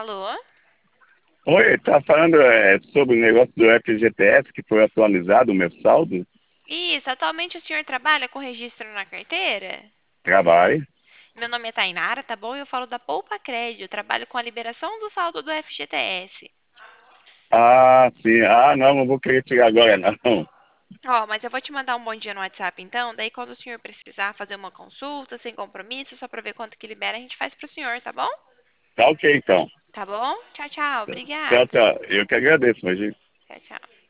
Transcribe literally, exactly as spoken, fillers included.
Alô? Oi, tá falando é, sobre o negócio do F G T S que foi atualizado o meu saldo? Isso, atualmente o senhor trabalha com registro na carteira? Trabalho. Meu nome é Tainara, tá bom? Eu falo da Poupa Crédito, eu trabalho com a liberação do saldo do F G T S. Ah, sim. Ah, não, não vou querer tirar agora, não. Ó, mas eu vou te mandar um bom dia no WhatsApp então, daí quando o senhor precisar fazer uma consulta sem compromisso, só pra ver quanto que libera, a gente faz pro senhor, tá bom? Tá ok, então. Tá bom? Tchau, tchau. Tchau, Obrigada. tchau. Eu que agradeço, mas Tchau, tchau.